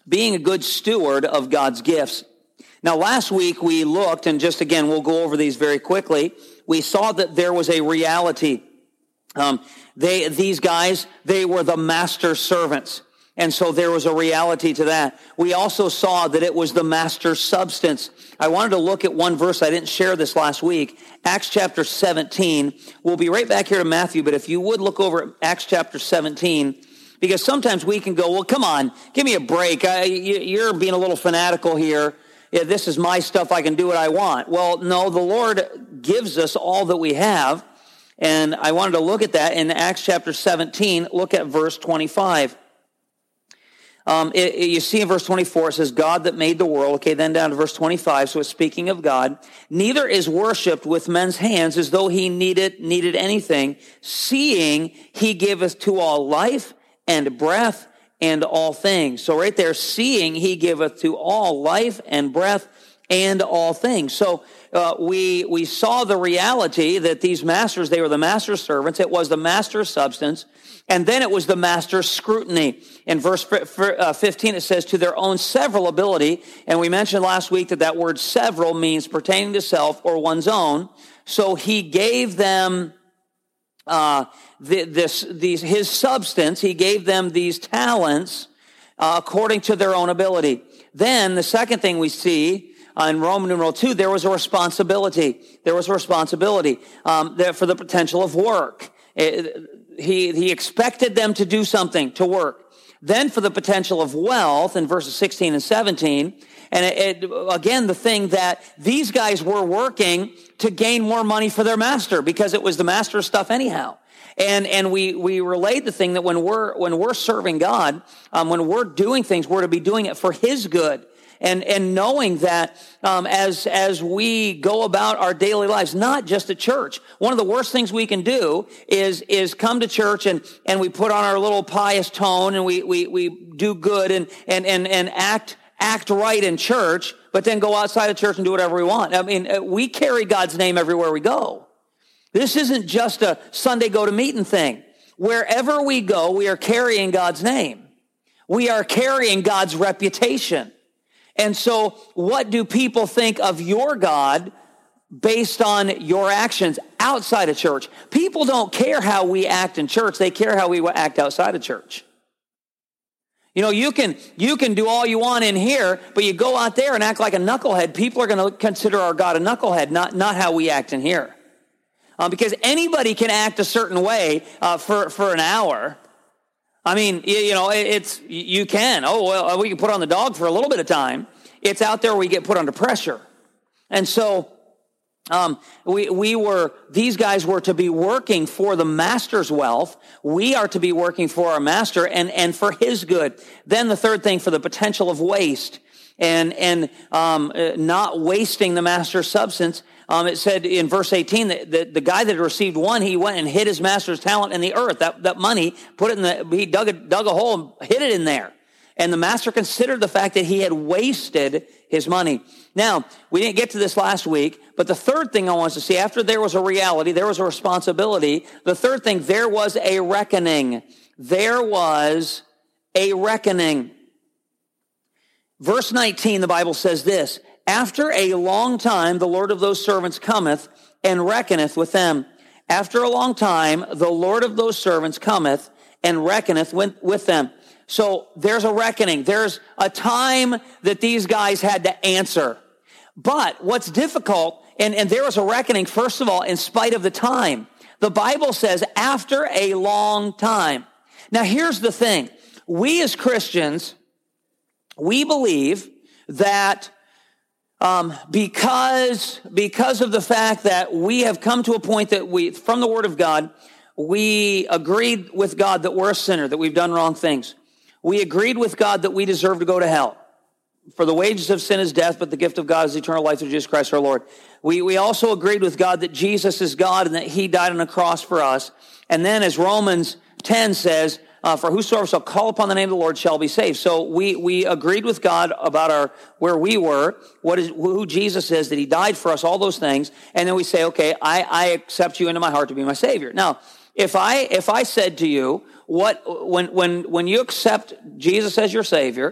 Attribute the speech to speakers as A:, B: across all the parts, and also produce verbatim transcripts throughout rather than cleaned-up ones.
A: being a good steward of God's gifts. Now, last week we looked, and just again, we'll go over these very quickly. We saw that there was a reality. Um, they, these guys, they were the master servants. And so there was a reality to that. We also saw that it was the master's substance. I wanted to look at one verse. I didn't share this last week. Acts chapter seventeen. We'll be right back here to Matthew, but if you would look over at Acts chapter seventeen, because sometimes we can go, well, come on, give me a break. I, you, you're being a little fanatical here. Yeah, this is my stuff. I can do what I want. Well, no, the Lord gives us all that we have. And I wanted to look at that in Acts chapter seventeen. Look at verse twenty-five. Um, it, it, you see in verse twenty-four, it says, God that made the world. Okay, then down to verse twenty-five, so it's speaking of God. Neither is worshipped with men's hands as though he needed, needed anything, seeing he giveth to all life and breath and all things. So right there, seeing he giveth to all life and breath and all things. So uh, we we saw the reality that these masters, they were the master's servants. It was the master's substance. And then it was the master's scrutiny. In verse fifteen, it says, to their own several ability. And we mentioned last week that that word several means pertaining to self or one's own. So he gave them uh, this, these, his substance. He gave them these talents uh, according to their own ability. Then the second thing we see uh, in Roman numeral two, there was a responsibility. There was a responsibility um, there for the potential of work. It, He, he expected them to do something, to work. Then for the potential of wealth in verses sixteen and seventeen. And it, it, again, the thing that these guys were working to gain more money for their master because it was the master's stuff anyhow. And, and we, we relayed the thing that when we're, when we're serving God, um, when we're doing things, we're to be doing it for his good. And, and knowing that, um, as, as we go about our daily lives, not just at church, one of the worst things we can do is, is come to church and, and we put on our little pious tone and we, we, we do good and, and, and, and act, act right in church, but then go outside of church and do whatever we want. I mean, we carry God's name everywhere we go. This isn't just a Sunday go to meeting thing. Wherever we go, we are carrying God's name. We are carrying God's reputation. And so what do people think of your God based on your actions outside of church? People don't care how we act in church. They care how we act outside of church. You know, you can, you can do all you want in here, but you go out there and act like a knucklehead. People are going to consider our God a knucklehead, not, not how we act in here. Um, because anybody can act a certain way uh, for, for an hour. I mean, you know, it's, you can. Oh, well, we can put on the dog for a little bit of time. It's out there where we get put under pressure. And so, um, we, we were, these guys were to be working for the master's wealth. We are to be working for our master and, and for his good. Then the third thing, for the potential of waste and, and, um, not wasting the master's substance. Um, it said in verse eighteen that the, the guy that had received one, he went and hid his master's talent in the earth. That, that money, put it in the, he dug a, dug a hole and hid it in there. And the master considered the fact that he had wasted his money. Now, we didn't get to this last week, but the third thing I want us to see, after there was a reality, there was a responsibility. The third thing, there was a reckoning. There was a reckoning. Verse nineteen, the Bible says this, after a long time, the Lord of those servants cometh and reckoneth with them. After a long time, the Lord of those servants cometh and reckoneth with, with them. So there's a reckoning. There's a time that these guys had to answer. But what's difficult, and, and there was a reckoning, first of all, in spite of the time. The Bible says after a long time. Now here's the thing. We as Christians, we believe that Um, because, because of the fact that we have come to a point that we, from the Word of God, we agreed with God that we're a sinner, that we've done wrong things. We agreed with God that we deserve to go to hell. For the wages of sin is death, but the gift of God is eternal life through Jesus Christ our Lord. We, we also agreed with God that Jesus is God and that he died on a cross for us. And then as Romans ten says, Uh, for whosoever shall call upon the name of the Lord shall be saved. So we, we agreed with God about our, where we were, what is, who Jesus is, that he died for us, all those things. And then we say, okay, I, I accept you into my heart to be my Savior. Now, if I, if I said to you, what, when, when, when you accept Jesus as your Savior,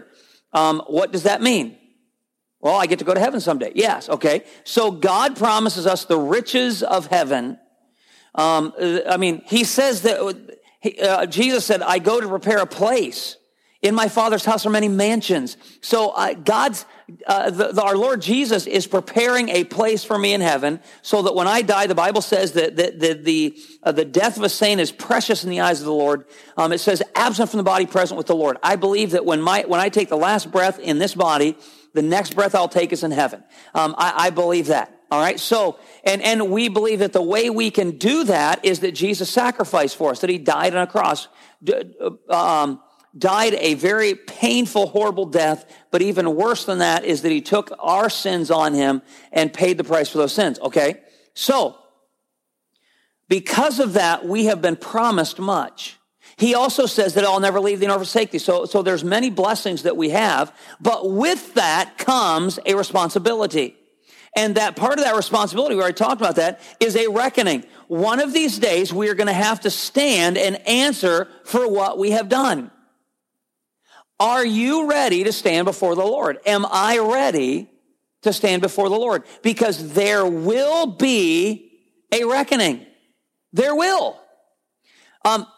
A: Um, what does that mean? Well, I get to go to heaven someday. Yes, okay. So God promises us the riches of heaven. Um, I mean, he says that, he, uh, Jesus said, I go to prepare a place. In my Father's house are many mansions. So uh, God's, uh, the, the, our Lord Jesus is preparing a place for me in heaven so that when I die, the Bible says that, that, that the, uh, the death of a saint is precious in the eyes of the Lord. Um, it says absent from the body, present with the Lord. I believe that when my, when I take the last breath in this body, the next breath I'll take is in heaven. Um, I, I believe that. All right. So, and, and we believe that the way we can do that is that Jesus sacrificed for us, that he died on a cross, um, died a very painful, horrible death. But even worse than that is that he took our sins on him and paid the price for those sins. Okay. So because of that, we have been promised much. He also says that I'll never leave thee nor forsake thee. So, so there's many blessings that we have, but with that comes a responsibility. And that part of that responsibility, we already talked about that, is a reckoning. One of these days, we are going to have to stand and answer for what we have done. Are you ready to stand before the Lord? Am I ready to stand before the Lord? Because there will be a reckoning. There will. Um,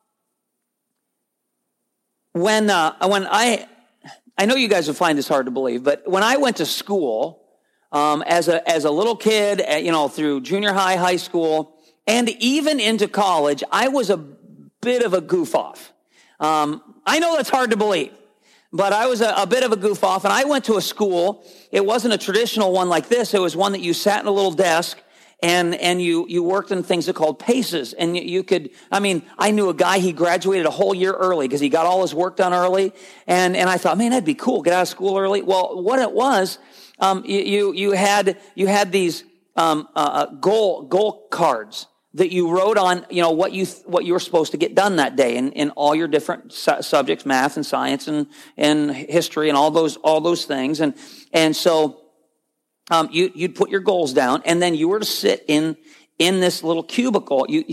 A: when, uh, when I, I know you guys will find this hard to believe, but when I went to school, Um, as a as a little kid, you know, through junior high, high school, and even into college, I was a bit of a goof off. Um, I know that's hard to believe, but I was a, a bit of a goof off, and I went to a school. It wasn't a traditional one like this. It was one that you sat in a little desk, and and you you worked in things that called PACES, and you, you could. I mean, I knew a guy. He graduated a whole year early because he got all his work done early, and and I thought, man, that'd be cool. Get out of school early. Well, what it was. Um, you, you, you had, you had these, um, uh, goal, goal cards that you wrote on, you know, what you, what you were supposed to get done that day in, in all your different su- subjects, math and science and, and history and all those, all those things. And, and so, um, you, you'd put your goals down and then you were to sit in, in this little cubicle. You,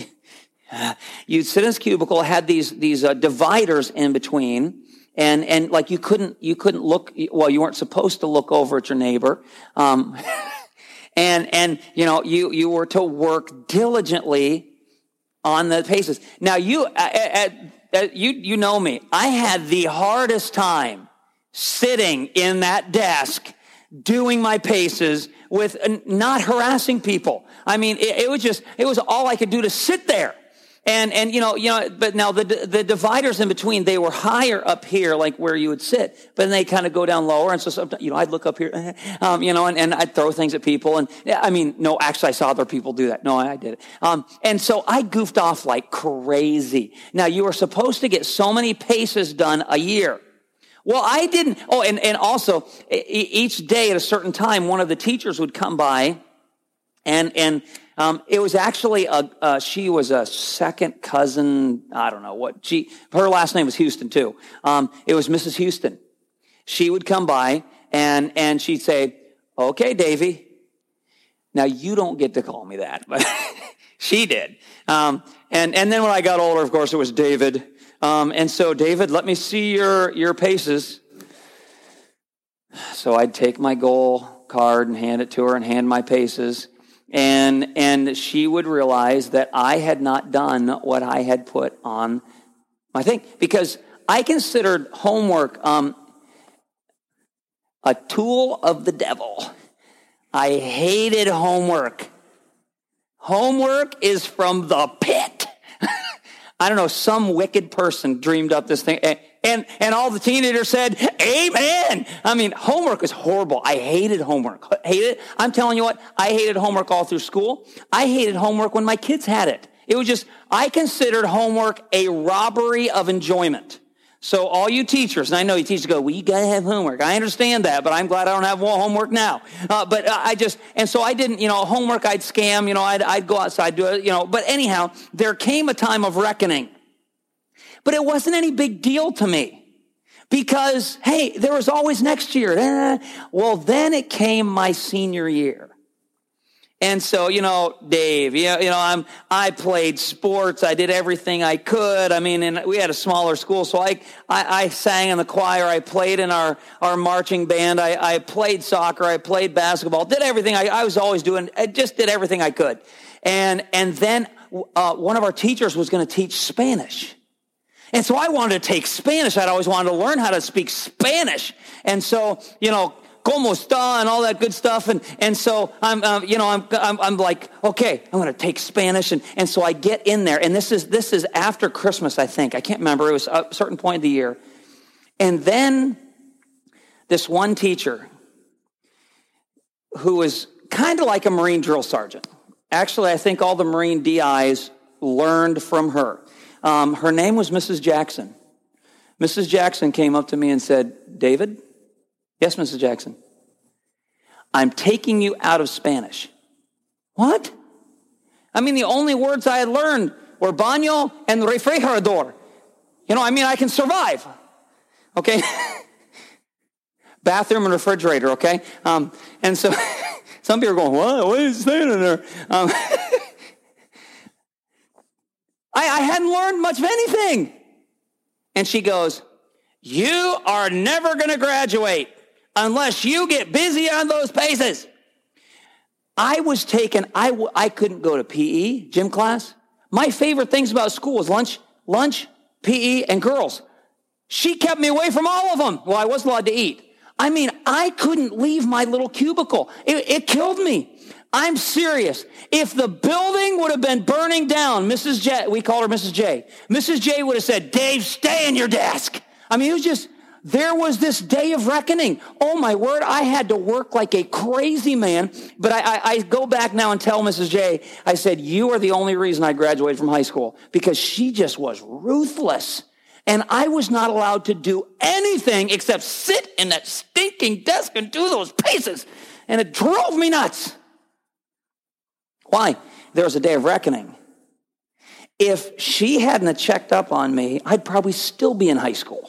A: you'd sit in this cubicle, had these, these, uh, dividers in between. And, and like you couldn't, you couldn't look, well, you weren't supposed to look over at your neighbor. Um, and, and, you know, you, you were to work diligently on the PACES. Now you, at, at, you, you know me, I had the hardest time sitting in that desk doing my PACES with not harassing people. I mean, it, it was just, it was all I could do to sit there. And, and, you know, you know, but now the, the dividers in between, they were higher up here, like where you would sit, but then they kind of go down lower. And so sometimes, you know, I'd look up here, um, you know, and, and I'd throw things at people. And I mean, no, actually I saw other people do that. No, I did it. Um, and so I goofed off like crazy. Now you were supposed to get so many PACES done a year. Well, I didn't. Oh, and, and also each day at a certain time, one of the teachers would come by and, and, Um, it was actually a, uh, she was a second cousin. I don't know what she, her last name was Houston too. Um, it was Missus Houston. She would come by and, and she'd say, okay, Davy. Now you don't get to call me that, but she did. Um, and, and then when I got older, of course, it was David. Um, and so David, let me see your, your PACES. So I'd take my goal card and hand it to her and hand my PACES. And, and she would realize that I had not done what I had put on my thing. Because I considered homework, um, a tool of the devil. I hated homework. Homework is from the pit. I don't know, some wicked person dreamed up this thing. And, and all the teenagers said, amen. I mean, homework is horrible. I hated homework. Hated it. I'm telling you what, I hated homework all through school. I hated homework when my kids had it. It was just, I considered homework a robbery of enjoyment. So all you teachers, and I know you teachers go, well, you gotta have homework. I understand that, but I'm glad I don't have more homework now. Uh, but I just, and so I didn't, you know, homework I'd scam, you know, I'd, I'd go outside, do it, you know, but anyhow, there came a time of reckoning. But it wasn't any big deal to me because, hey, there was always next year. Well, then it came my senior year. And so, you know, Dave, you know, you know, I'm, I played sports. I did everything I could. I mean, and we had a smaller school, so I, I, I sang in the choir. I played in our, our marching band. I, I played soccer. I played basketball. Did everything. I, I was always doing, I just did everything I could. And, and then, uh, one of our teachers was going to teach Spanish. And so I wanted to take Spanish. I'd always wanted to learn how to speak Spanish. And so, you know, ¿Cómo está? And all that good stuff. And, and so I'm, um, you know, I'm, I'm, I'm like, okay, I'm going to take Spanish. And, and so I get in there, and this is, this is after Christmas, I think. I can't remember. It was a certain point of the year. And then this one teacher who was kind of like a Marine drill sergeant. Actually, I think all the Marine D Is learned from her. Um, her name was Missus Jackson. Missus Jackson came up to me and said, David? Yes, Missus Jackson. I'm taking you out of Spanish. What? I mean, the only words I had learned were baño and refrigerador. You know, I mean, I can survive. Okay? Bathroom and refrigerator, okay? Um, and so some people are going, what? What is standing there? Um, I, I hadn't learned much of anything. And she goes, you are never going to graduate unless you get busy on those paces. I was taken, I, w- I couldn't go to P E, gym class. My favorite things about school was lunch, lunch, P E, and girls. She kept me away from all of them. Well, I wasn't allowed to eat. I mean, I couldn't leave my little cubicle. It, it killed me. I'm serious. If the building would have been burning down, Missus J, we called her Missus J, Missus J would have said, Dave, stay in your desk. I mean, it was just, there was this day of reckoning. Oh, my word, I had to work like a crazy man. But I, I, I go back now and tell Missus J, I said, you are the only reason I graduated from high school, because she just was ruthless. And I was not allowed to do anything except sit in that stinking desk and do those paces. And it drove me nuts. Why? There was a day of reckoning. If she hadn't checked up on me, I'd probably still be in high school.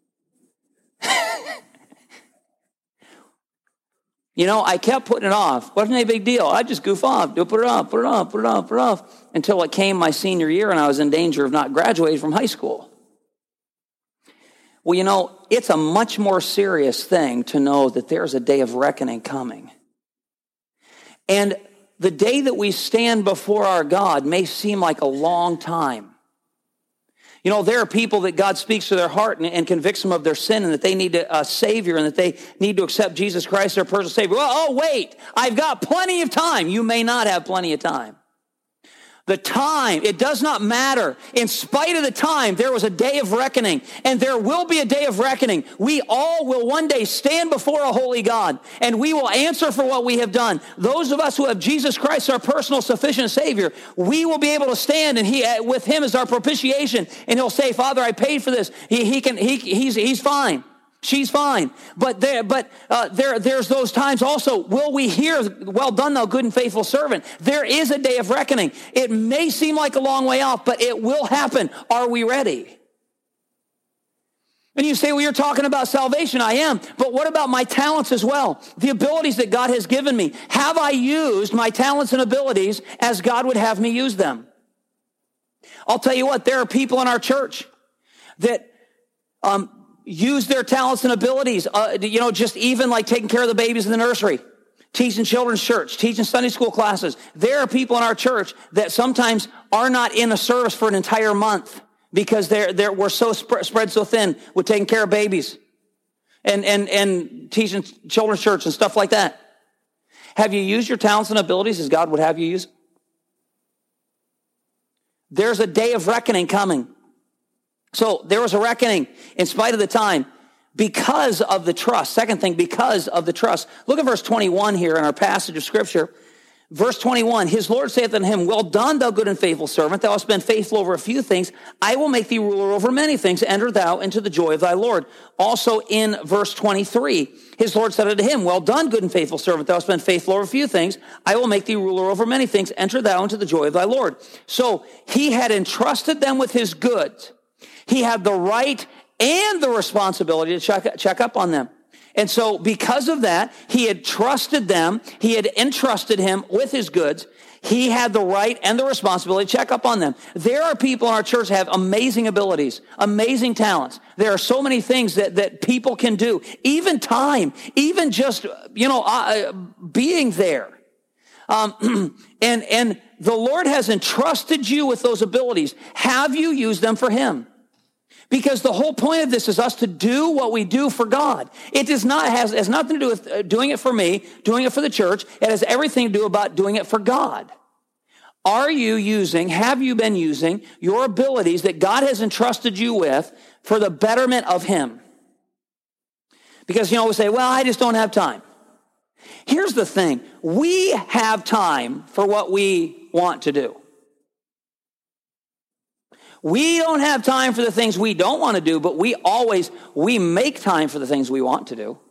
A: You know, I kept putting it off. Wasn't a big deal. I'd just goof off, do put it off, put it off, put it off, put it off, until it came my senior year and I was in danger of not graduating from high school. Well, you know, it's a much more serious thing to know that there's a day of reckoning coming. And the day that we stand before our God may seem like a long time. You know, there are people that God speaks to their heart and, and convicts them of their sin, and that they need a, a Savior, and that they need to accept Jesus Christ, their personal Savior. Well, oh, wait, I've got plenty of time. You may not have plenty of time. The time, it does not matter. In spite of the time, there was a day of reckoning, and there will be a day of reckoning. We all will one day stand before a holy God, and we will answer for what we have done. Those of us who have Jesus Christ, our personal sufficient Savior, we will be able to stand, and he, with him as our propitiation, and he'll say, Father, I paid for this. He, he can, he, he's, he's fine. She's fine. But there, but uh, there, there's those times also. Will we hear, well done, thou good and faithful servant? There is a day of reckoning. It may seem like a long way off, but it will happen. Are we ready? And you say, well, you're talking about salvation. I am. But what about my talents as well? The abilities that God has given me. Have I used my talents and abilities as God would have me use them? I'll tell you what, there are people in our church that, um, use their talents and abilities, uh, you know, just even like taking care of the babies in the nursery, teaching children's church, teaching Sunday school classes. There are people in our church that sometimes are not in a service for an entire month because they're, they're, we're so sp- spread so thin with taking care of babies and, and, and teaching children's church and stuff like that. Have you used your talents and abilities as God would have you use? There's a day of reckoning coming. So there was a reckoning in spite of the time because of the trust. Second thing, because of the trust. Look at verse twenty-one here in our passage of Scripture. Verse twenty-one, his Lord saith unto him, well done, thou good and faithful servant. Thou hast been faithful over a few things. I will make thee ruler over many things. Enter thou into the joy of thy Lord. Also in verse twenty-three, his Lord said unto him, well done, good and faithful servant. Thou hast been faithful over a few things. I will make thee ruler over many things. Enter thou into the joy of thy Lord. So he had entrusted them with his goods. He had the right and the responsibility to check, check up on them. And so because of that, he had trusted them. He had entrusted him with his goods. He had the right and the responsibility to check up on them. There are people in our church that have amazing abilities, amazing talents. There are so many things that, that people can do, even time, even just, you know, uh, being there. Um, and, and the Lord has entrusted you with those abilities. Have you used them for him? Because the whole point of this is us to do what we do for God. It does not has, has nothing to do with doing it for me, doing it for the church. It has everything to do about doing it for God. Are you using, have you been using your abilities that God has entrusted you with for the betterment of him? Because, you know, we say, well, I just don't have time. Here's the thing. We have time for what we want to do. We don't have time for the things we don't want to do, but we always, we make time for the things we want to do.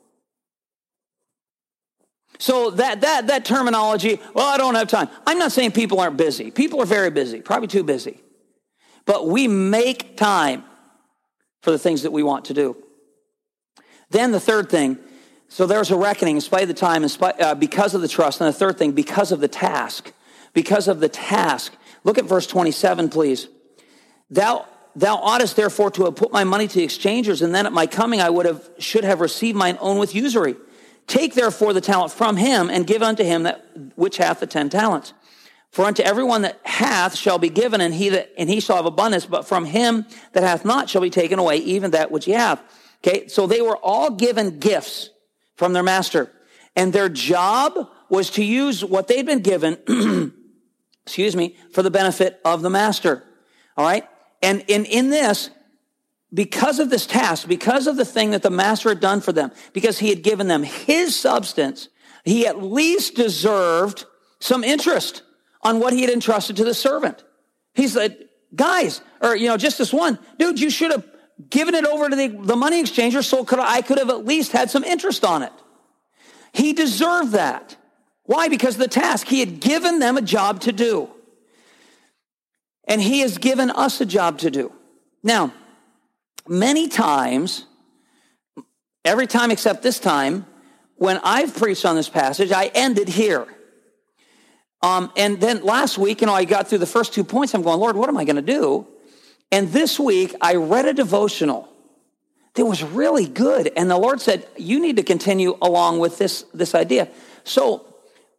A: So that, that, that terminology, well, I don't have time. I'm not saying people aren't busy. People are very busy, probably too busy. But we make time for the things that we want to do. Then the third thing, so there's a reckoning in spite of the time, in spite, uh, because of the trust. And the third thing, because of the task. Because of the task. Look at verse twenty-seven, please. Thou, thou oughtest therefore to have put my money to the exchangers, and then at my coming I would have, should have received mine own with usury. Take therefore the talent from him, and give unto him that which hath the ten talents. For unto everyone that hath shall be given, and he that and he shall have abundance. But from him that hath not shall be taken away even that which he hath. Okay, so they were all given gifts from their master, and their job was to use what they'd been given, excuse me, for the benefit of the master. All right. And in, in this, because of this task, because of the thing that the master had done for them, because he had given them his substance, he at least deserved some interest on what he had entrusted to the servant. He said, guys, or, you know, just this one, dude, you should have given it over to the, the money exchanger so could I could have at least had some interest on it. He deserved that. Why? Because of the task. He had given them a job to do. And he has given us a job to do. Now, many times, every time except this time, when I've preached on this passage, I ended here. Um, and then last week, you know, I got through the first two points. I'm going, Lord, what am I going to do? And this week, I read a devotional that was really good. And the Lord said, you need to continue along with this, this idea. So,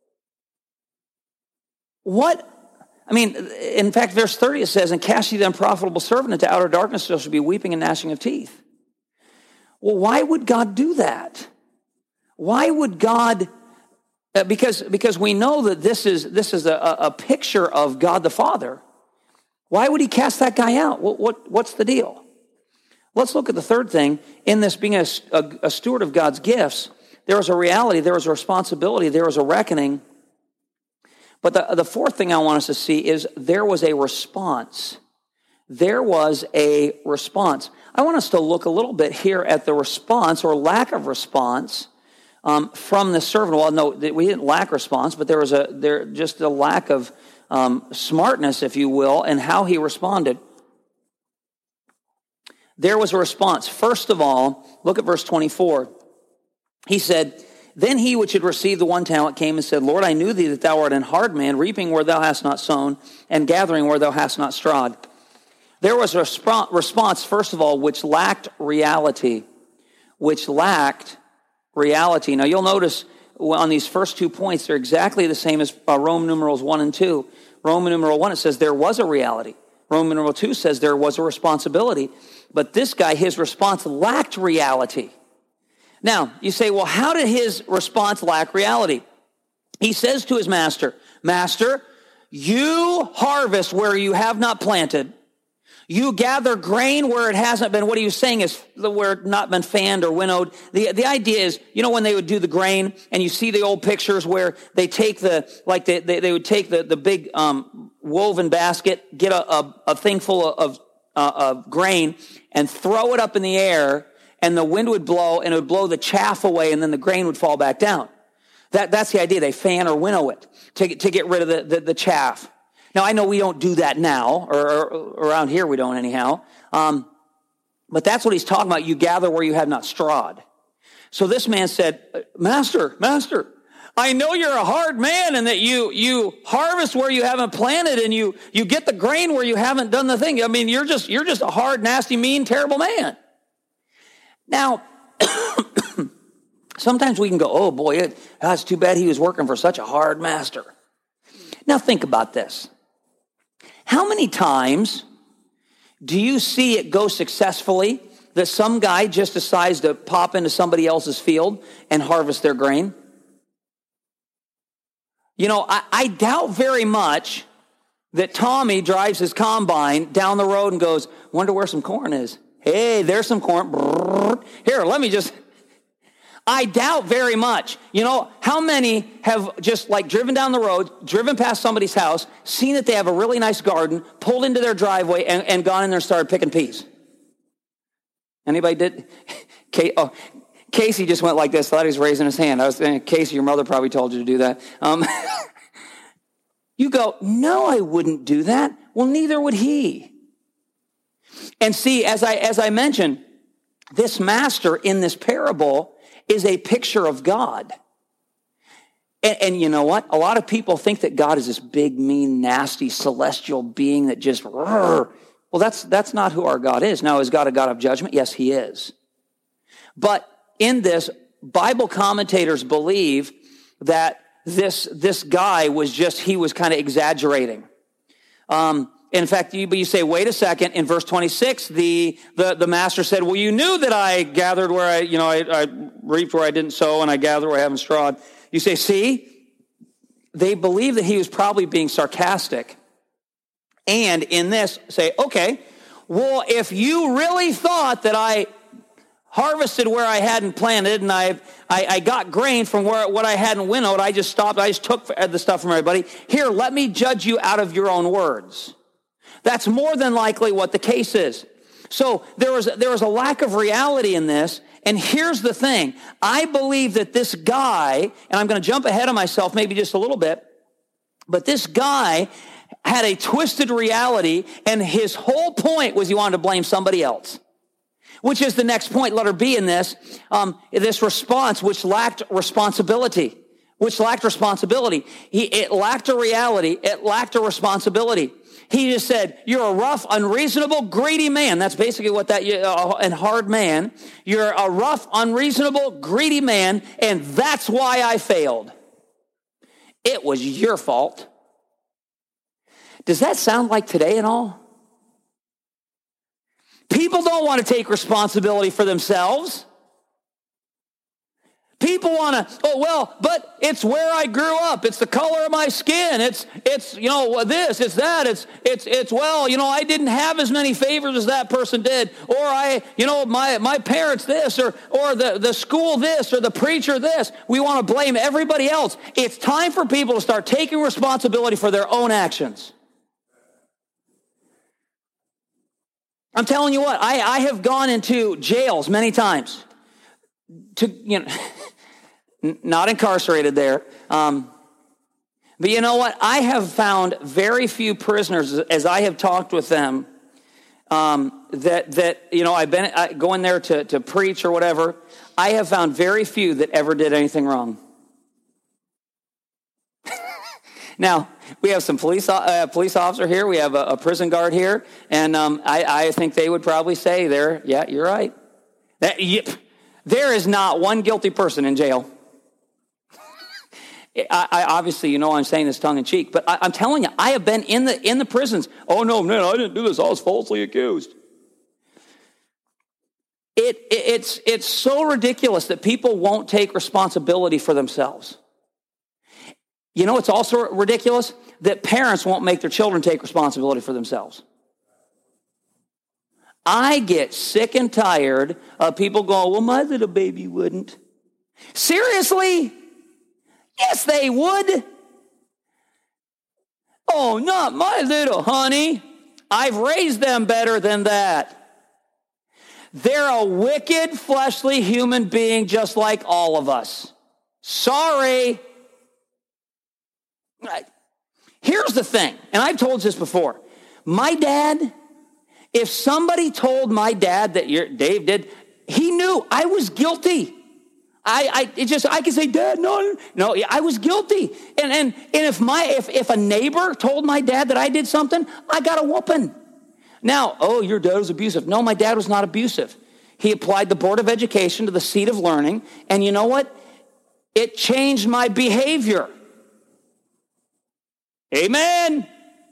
A: what... I mean, in fact, verse thirty, it says, and cast ye the unprofitable servant into outer darkness, there shall be weeping and gnashing of teeth. Well, why would God do that? Why would God, uh, because, because we know that this is, this is a, a picture of God the Father. Why would he cast that guy out? What, what, what's the deal? Let's look at the third thing. In this being a, a, a steward of God's gifts, there is a reality, there is a responsibility, there is a reckoning. But the, the fourth thing I want us to see is there was a response. There was a response. I want us to look a little bit here at the response or lack of response um, from the servant. Well, no, we didn't lack response, but there was a there just a lack of um, smartness, if you will, in how he responded. There was a response. First of all, look at verse twenty-four. He said, then he which had received the one talent came and said, Lord, I knew thee that thou art an hard man, reaping where thou hast not sown, and gathering where thou hast not strawed. There was a response, first of all, which lacked reality. Which lacked reality. Now, you'll notice on these first two points, they're exactly the same as uh, Roman numerals one and two. Roman numeral one, it says there was a reality. Roman numeral two says there was a responsibility. But this guy, his response lacked reality. Now, you say, well, how did his response lack reality? He says to his master, Master, you harvest where you have not planted. You gather grain where it hasn't been. What he was saying is where it not been fanned or winnowed. The, the idea is, you know, when they would do the grain and you see the old pictures where they take the, like they, they, they would take the, the big um, woven basket, get a, a, a thing full of, uh, of grain and throw it up in the air, and the wind would blow, and it would blow the chaff away, and then the grain would fall back down. That, that's the idea. They fan or winnow it to, to get rid of the, the, the chaff. Now, I know we don't do that now, or, or around here we don't anyhow. Um, but that's what he's talking about. You gather where you have not strawed. So this man said, Master, Master, I know you're a hard man and that you you harvest where you haven't planted and you you get the grain where you haven't done the thing. I mean, you're just you're just a hard, nasty, mean, terrible man. Now, sometimes we can go, oh boy, it, that's too bad he was working for such a hard master. Now think about this. How many times do you see it go successfully that some guy just decides to pop into somebody else's field and harvest their grain? You know, I, I doubt very much that Tommy drives his combine down the road and goes, wonder where some corn is. Hey, there's some corn. Here, let me just... I doubt very much. You know, how many have just like driven down the road, driven past somebody's house, seen that they have a really nice garden, pulled into their driveway, and, and gone in there and started picking peas? Anybody did? Kay, oh, Casey just went like this. I thought he was raising his hand. I was saying, Casey, your mother probably told you to do that. Um, you go, no, I wouldn't do that. Well, neither would he. And see, as I as I mentioned, this master in this parable is a picture of God. And, and you know what? A lot of people think that God is this big, mean, nasty, celestial being that just, rrr. Well, that's that's not who our God is. Now, is God a God of judgment? Yes, he is. But in this, Bible commentators believe that this, this guy was just, he was kind of exaggerating. Um, in fact, you, but you say, wait a second, in verse twenty-six, the, the, the master said, well, you knew that I gathered where I, you know, I, I reaped where I didn't sow and I gathered where I haven't strawed. You say, see, they believe that he was probably being sarcastic. And in this, say, okay, well, if you really thought that I harvested where I hadn't planted and I, I, I got grain from where what I hadn't winnowed, I just stopped, I just took the stuff from everybody. Here, let me judge you out of your own words. That's more than likely what the case is. So there was, there was a lack of reality in this. And here's the thing. I believe that this guy, and I'm going to jump ahead of myself maybe just a little bit, but this guy had a twisted reality, and his whole point was he wanted to blame somebody else, which is the next point, letter B in this, um, this response, which lacked responsibility, which lacked responsibility. He, it lacked a reality. It lacked a responsibility. He just said, you're a rough, unreasonable, greedy man. That's basically what that, uh, and hard man. You're a rough, unreasonable, greedy man, and that's why I failed. It was your fault. Does that sound like today at all? People don't want to take responsibility for themselves. People want to, oh, well, but it's where I grew up. It's the color of my skin. It's, it's, you know, this, it's that. It's, it's, it's, well, you know, I didn't have as many favors as that person did. Or I, you know, my, my parents this, or, or the, the school this, or the preacher this. We want to blame everybody else. It's time for people to start taking responsibility for their own actions. I'm telling you what, I, I have gone into jails many times to, you know, not incarcerated there. Um, but you know what? I have found very few prisoners, as I have talked with them, um, that, that, you know, I've been I, going there to, to preach or whatever. I have found very few that ever did anything wrong. Now, we have some police uh, police officer here. We have a, a prison guard here. And um, I, I think they would probably say there, yeah, you're right. That, you, there is not one guilty person in jail. I, I obviously, you know, I'm saying this tongue in cheek, but I, I'm telling you, I have been in the in the prisons. Oh, no, man, I didn't do this. I was falsely accused. It, it it's it's so ridiculous that people won't take responsibility for themselves. You know, it's also ridiculous that parents won't make their children take responsibility for themselves. I get sick and tired of people going, well, my little baby wouldn't. Seriously? Yes, they would. Oh, not my little honey. I've raised them better than that. They're a wicked, fleshly human being just like all of us. Sorry. Here's the thing, and I've told you this before. My dad, if somebody told my dad that you're, Dave did, he knew I was guilty. I, I, it just, I can say, Dad, no, no, I was guilty. And, and, and if my, if, if a neighbor told my dad that I did something, I got a whooping. Now, oh, your dad was abusive. No, my dad was not abusive. He applied the Board of Education to the seat of learning. And you know what? It changed my behavior. Amen.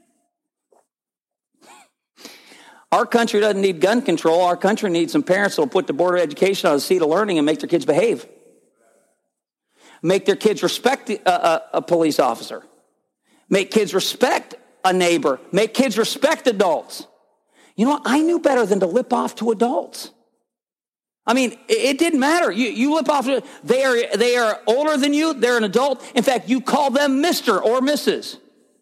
A: Our country doesn't need gun control. Our country needs some parents that will put the Board of Education on the seat of learning and make their kids behave. Make their kids respect a, a, a police officer. Make kids respect a neighbor. Make kids respect adults. You know what? I knew better than to lip off to adults. I mean, it, it didn't matter. You, you lip off to, they are, they are older than you. They're an adult. In fact, you call them Mister or Missus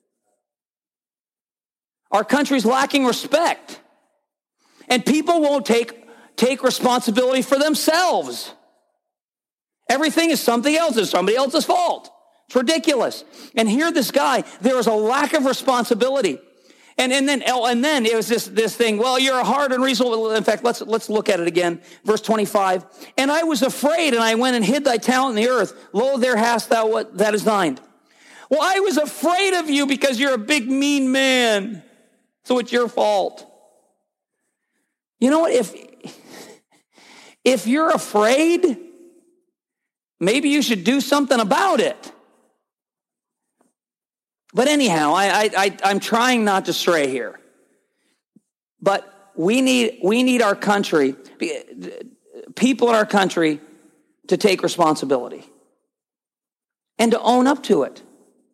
A: Our country's lacking respect. And people won't take, take responsibility for themselves. Everything is something else's, somebody else's fault. It's ridiculous. And here this guy, there was a lack of responsibility. And, and then oh, and then it was this, this thing, well, you're a hard and reasonable. In fact, let's, let's look at it again. Verse twenty-five. And I was afraid, and I went and hid thy talent in the earth. Lo, there hast thou what that is thine. Well, I was afraid of you because you're a big, mean man. So it's your fault. You know what? If, if you're afraid, maybe you should do something about it. But anyhow, I, I, I, I'm trying not to stray here. But we need, we need our country, people in our country, to take responsibility and to own up to it.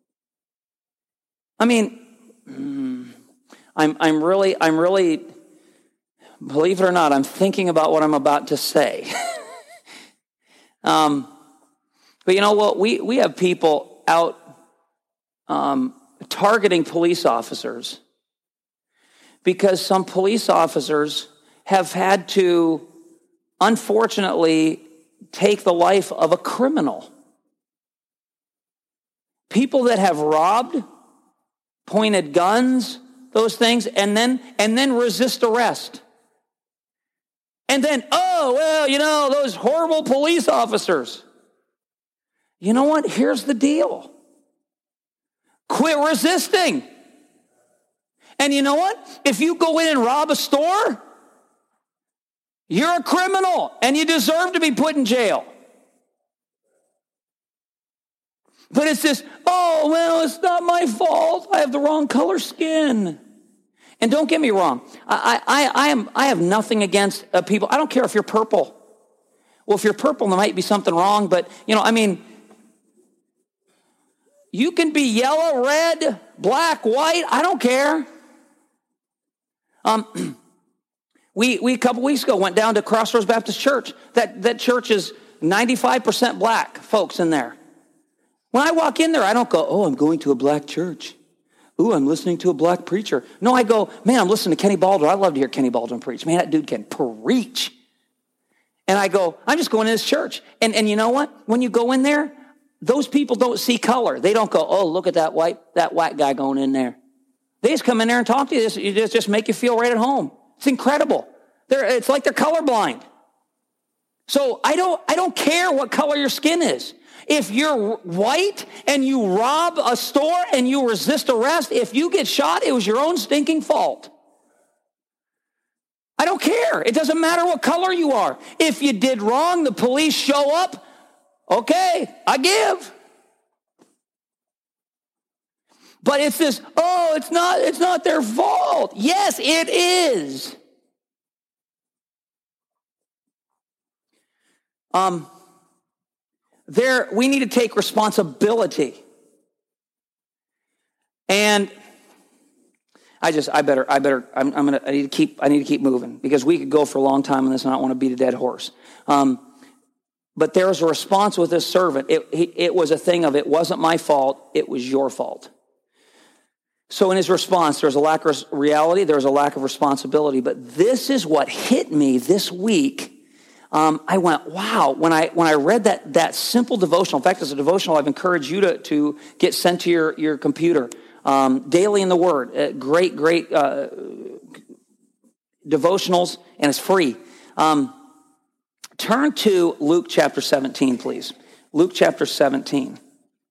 A: I mean, I'm, I'm really, I'm really, believe it or not, I'm thinking about what I'm about to say. um, but you know what? We, we have people out Um, targeting police officers because some police officers have had to, unfortunately, take the life of a criminal. People that have robbed, pointed guns, those things, and then and then resist arrest. And then, oh, well, you know, those horrible police officers. You know what? Here's the deal. Quit resisting. And you know what? If you go in and rob a store, you're a criminal and you deserve to be put in jail. But it's this, oh, well, it's not my fault. I have the wrong color skin. And don't get me wrong. I, I, I, am, I have nothing against uh, people. I don't care if you're purple. Well, if you're purple, there might be something wrong. But, you know, I mean, you can be yellow, red, black, white. I don't care. Um, we, we a couple weeks ago went down to Crossroads Baptist Church. That, that church is ninety-five percent black folks in there. When I walk in there, I don't go, oh, I'm going to a black church. Ooh, I'm listening to a black preacher. No, I go, man, I'm listening to Kenny Baldwin. I love to hear Kenny Baldwin preach. Man, that dude can preach. And I go, I'm just going to this church. And, and you know what? When you go in there, those people don't see color. They don't go, oh, look at that white, that white guy going in there. They just come in there and talk to you. You just, just make you feel right at home. It's incredible. They're, it's like they're colorblind. So I don't, I don't care what color your skin is. If you're white and you rob a store and you resist arrest, if you get shot, it was your own stinking fault. I don't care. It doesn't matter what color you are. If you did wrong, the police show up. Okay, I give. But it's this, oh, it's not, it's not their fault. Yes, it is. Um, there, we need to take responsibility. And I just, I better, I better, I'm, I'm gonna, I need to keep, I need to keep moving because we could go for a long time on this and I don't want to beat a dead horse. Um, but there was a response with this servant. It, it was a thing of, it wasn't my fault, it was your fault. So in his response, there's a lack of reality, there's a lack of responsibility. But this is what hit me this week. Um, I went, wow, when I when I read that that simple devotional, in fact, it's a devotional I've encouraged you to, to get sent to your, your computer, um, Daily in the Word. Uh, great, great uh, devotionals, and it's free. Um, Turn to Luke chapter seventeen, please. Luke chapter seventeen.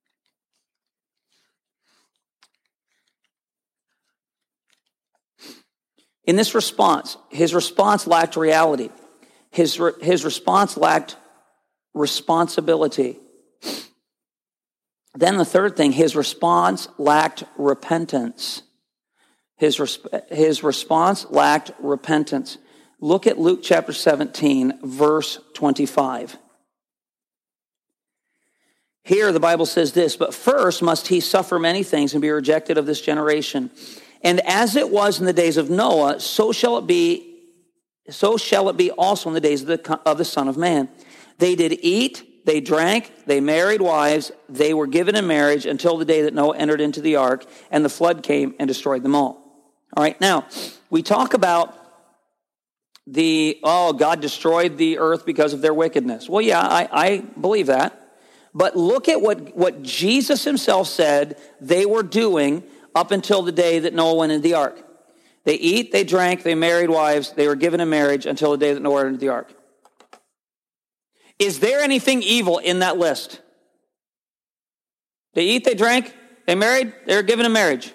A: In this response, his response lacked reality. His, re, his response lacked responsibility. Then the third thing, his response lacked repentance. His, his response lacked repentance. Look at Luke chapter seventeen, verse twenty-five. Here the Bible says this, but first must he suffer many things and be rejected of this generation. And as it was in the days of Noah, so shall it be, so shall it be also in the days of the, of the Son of Man. They did eat, they drank, they married wives, they were given in marriage until the day that Noah entered into the ark, and the flood came and destroyed them all. All right, now, we talk about the, oh, God destroyed the earth because of their wickedness. Well, yeah, I, I believe that. But look at what, what Jesus himself said they were doing up until the day that Noah went into the ark. They eat, they drank, they married wives, they were given in marriage until the day that Noah entered into the ark. Is there anything evil in that list? They eat, they drank, they married, they were given in marriage.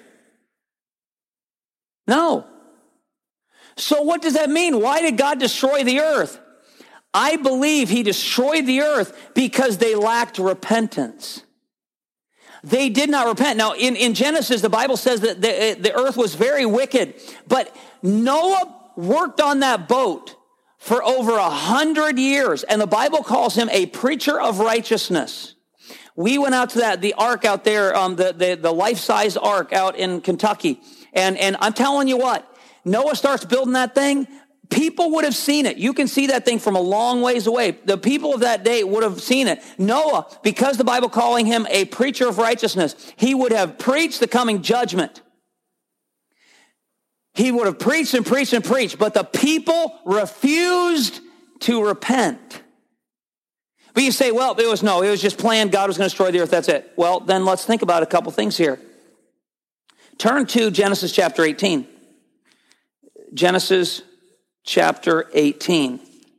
A: No. So what does that mean? Why did God destroy the earth? I believe he destroyed the earth because they lacked repentance. They did not repent. Now, in, in Genesis, the Bible says that the, the earth was very wicked, but Noah worked on that boat for over a hundred years, and the Bible calls him a preacher of righteousness. We went out to that, the ark out there, um, the, the, the life-size ark out in Kentucky, and, and I'm telling you what, Noah starts building that thing. People would have seen it. You can see that thing from a long ways away. The people of that day would have seen it. Noah, because the Bible calling him a preacher of righteousness, he would have preached the coming judgment. He would have preached and preached and preached, but the people refused to repent. But you say, well, it was no, it was just planned. God was going to destroy the earth. That's it. Well, then let's think about a couple things here. Turn to Genesis chapter eighteen. Genesis chapter eighteen.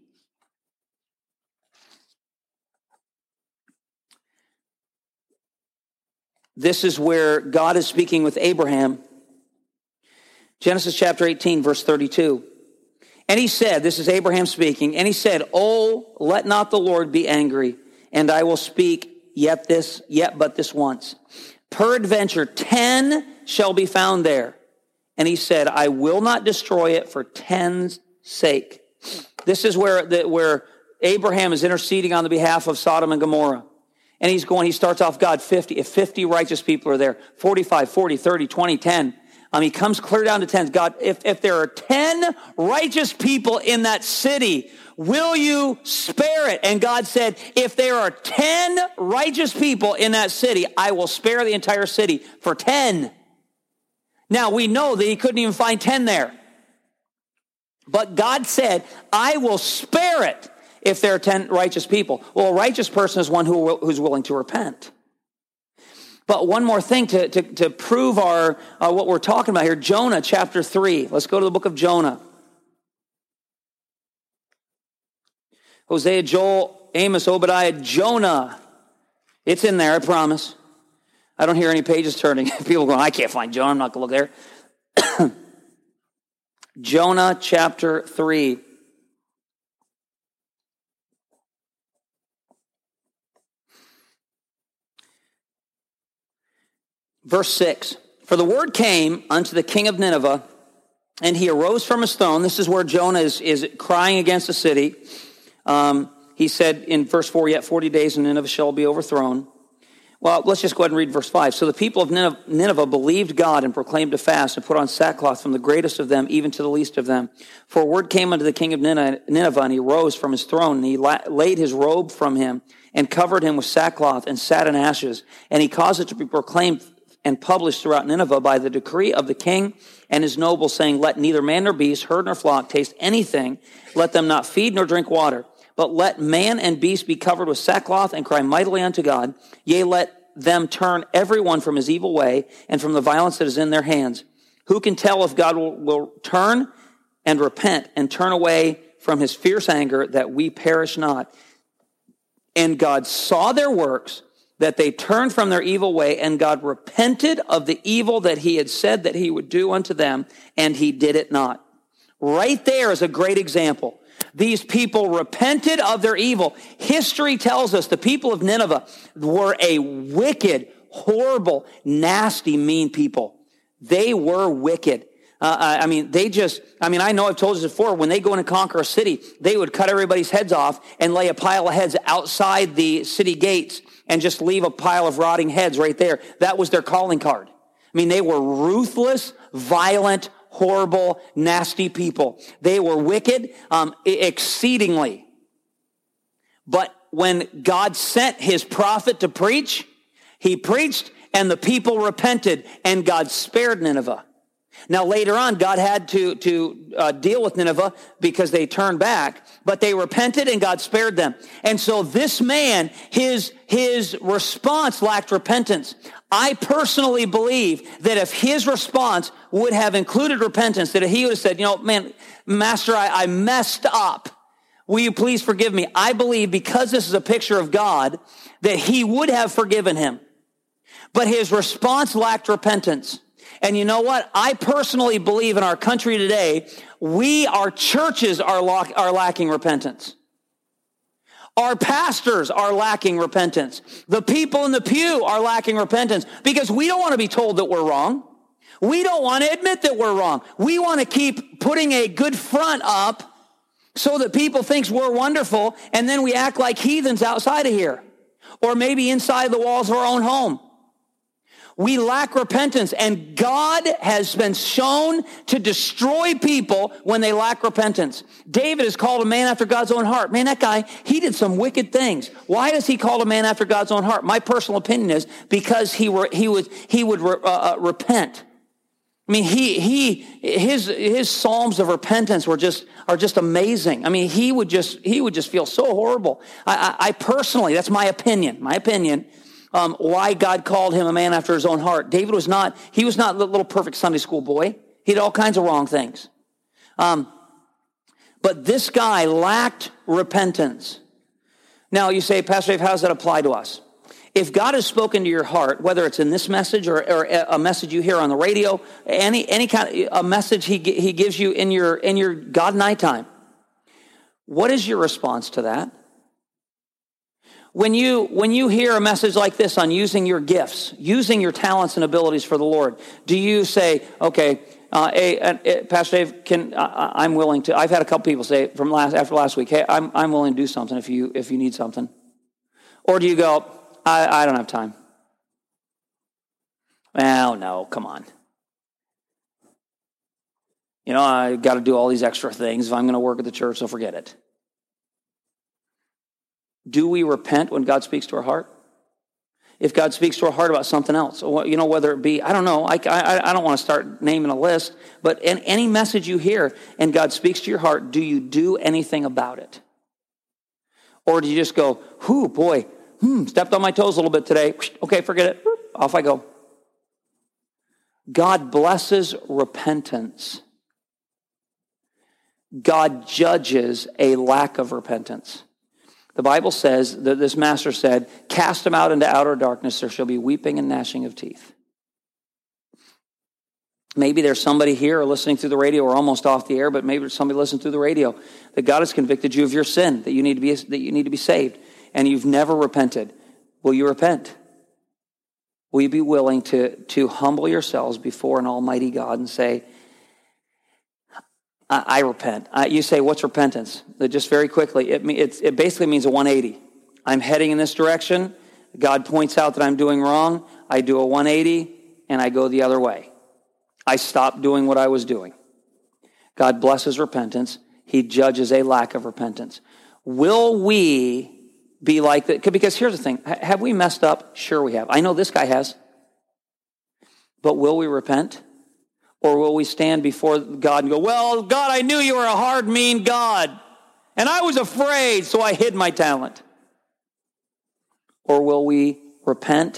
A: This is where God is speaking with Abraham. Genesis chapter eighteen, verse thirty-two. And he said, this is Abraham speaking, and he said, oh, let not the Lord be angry, and I will speak yet this, yet but this once. Peradventure, ten shall be found there. And he said, I will not destroy it for ten's sake. This is where the, where Abraham is interceding on the behalf of Sodom and Gomorrah. And he's going, he starts off, God, fifty, if fifty righteous people are there, forty-five, forty, thirty, twenty, ten. Um, he comes clear down to ten. God, if, if there are ten righteous people in that city, will you spare it? And God said, if there are ten righteous people in that city, I will spare the entire city for ten. Now, we know that he couldn't even find ten there. But God said, I will spare it if there are ten righteous people. Well, a righteous person is one who, who's willing to repent. But one more thing to, to, to prove our uh, what we're talking about here, Jonah chapter three. Let's go to the book of Jonah. Hosea, Joel, Amos, Obadiah, Jonah. It's in there, I promise. I don't hear any pages turning. People going, I can't find Jonah, I'm not going to look there. Jonah chapter three. Verse six. For the word came unto the king of Nineveh, and he arose from his throne. This is where Jonah is, is crying against the city. Um, he said in verse four, yet forty days and Nineveh shall be overthrown. Well, let's just go ahead and read verse five. So the people of Nineveh believed God and proclaimed a fast and put on sackcloth from the greatest of them even to the least of them. For a word came unto the king of Nineveh, and he rose from his throne, and he laid his robe from him and covered him with sackcloth and sat in ashes. And he caused it to be proclaimed and published throughout Nineveh by the decree of the king and his nobles, saying, let neither man nor beast, herd nor flock taste anything. Let them not feed nor drink water. But let man and beast be covered with sackcloth and cry mightily unto God. Yea, let them turn every one from his evil way and from the violence that is in their hands. Who can tell if God will, will turn and repent and turn away from his fierce anger, that we perish not. And God saw their works, that they turned from their evil way, and God repented of the evil that he had said that he would do unto them, and he did it not. Right there is a great example. These people repented of their evil. History tells us the people of Nineveh were a wicked, horrible, nasty, mean people. They were wicked. Uh, I mean, they just, I mean, I know I've told you before, when they go in and conquer a city, they would cut everybody's heads off and lay a pile of heads outside the city gates and just leave a pile of rotting heads right there. That was their calling card. I mean, they were ruthless, violent, horrible, nasty people. They were wicked, um, exceedingly. But when God sent his prophet to preach, he preached and the people repented and God spared Nineveh. Now, later on, God had to, to uh, deal with Nineveh because they turned back, but they repented and God spared them. And so this man, his, his response lacked repentance. I personally believe that if his response would have included repentance, that he would have said, you know, man, Master, I, I messed up. Will you please forgive me? I believe because this is a picture of God, that he would have forgiven him. But his response lacked repentance. And you know what? I personally believe in our country today, we, our churches are, lock, are lacking repentance. Our pastors are lacking repentance. The people in the pew are lacking repentance because we don't want to be told that we're wrong. We don't want to admit that we're wrong. We want to keep putting a good front up so that people think we're wonderful, and then we act like heathens outside of here or maybe inside the walls of our own home. We lack repentance, and God has been shown to destroy people when they lack repentance. David is called a man after God's own heart. Man, that guy, he did some wicked things. Why is he called a man after God's own heart? My personal opinion is because he were, he would he would uh, uh, repent. I mean, he he his his psalms of repentance were just are just amazing. I mean, he would just he would just feel so horrible. I, I, I personally, that's my opinion. My opinion. Um, why God called him a man after his own heart. David was not, he was not the little perfect Sunday school boy. He did all kinds of wrong things. Um, but this guy lacked repentance. Now you say, Pastor Dave, how does that apply to us? If God has spoken to your heart, whether it's in this message or, or a message you hear on the radio, any, any kind of a message he, he gives you in your, in your God night time, what is your response to that? When you, when you hear a message like this on using your gifts, using your talents and abilities for the Lord, do you say, okay, uh, hey, uh, Pastor Dave, can, uh, I'm willing to, I've had a couple people say from last, after last week, hey, I'm, I'm willing to do something if you, if you need something. Or do you go, I, I don't have time. Well, no, come on. You know, I got to do all these extra things. If I'm going to work at the church, so forget it. Do we repent when God speaks to our heart? If God speaks to our heart about something else, you know, whether it be, I don't know, I, I, I don't want to start naming a list, but in any message you hear and God speaks to your heart, do you do anything about it? Or do you just go, whew, boy, hmm, stepped on my toes a little bit today. Okay, forget it. Off I go. God blesses repentance. God judges a lack of repentance. The Bible says that this master said, cast them out into outer darkness, there shall be weeping and gnashing of teeth. Maybe there's somebody here or listening through the radio or almost off the air, but maybe there's somebody listening through the radio that God has convicted you of your sin, that you need to be, that you need to be saved, and you've never repented. Will you repent? Will you be willing to, to humble yourselves before an almighty God and say, I, I repent. I, you say, what's repentance? Just very quickly, it, it, it basically means a one eighty. I'm heading in this direction. God points out that I'm doing wrong. I do a one eighty, and I go the other way. I stop doing what I was doing. God blesses repentance. He judges a lack of repentance. Will we be like that? Because here's the thing. Have we messed up? Sure we have. I know this guy has. But will we repent? Or will we stand before God and go, well, God, I knew you were a hard, mean God. And I was afraid, so I hid my talent. Or will we repent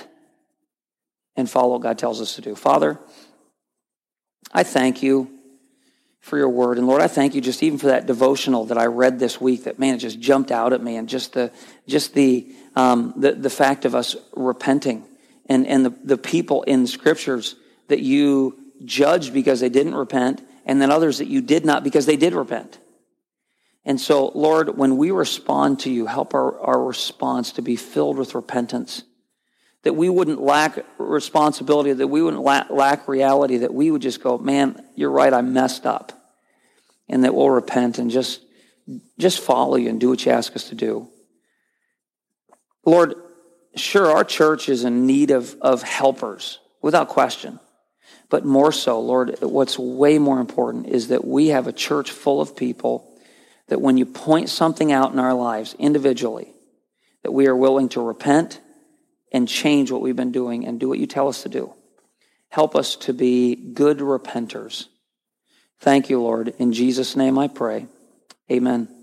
A: and follow what God tells us to do? Father, I thank you for your word. And Lord, I thank you just even for that devotional that I read this week that, man, it just jumped out at me. And just the just the um, the, the fact of us repenting and, and the, the people in the scriptures that you judged because they didn't repent, and then others that you did not because they did repent. And so, Lord, when we respond to you, help our, our response to be filled with repentance, that we wouldn't lack responsibility, that we wouldn't lack, lack reality, that we would just go, man, you're right, I messed up. And that we'll repent and just, just follow you and do what you ask us to do. Lord, sure, our church is in need of, of helpers, without question. But more so, Lord, what's way more important is that we have a church full of people that when you point something out in our lives individually, that we are willing to repent and change what we've been doing and do what you tell us to do. Help us to be good repenters. Thank you, Lord. In Jesus' name I pray. Amen.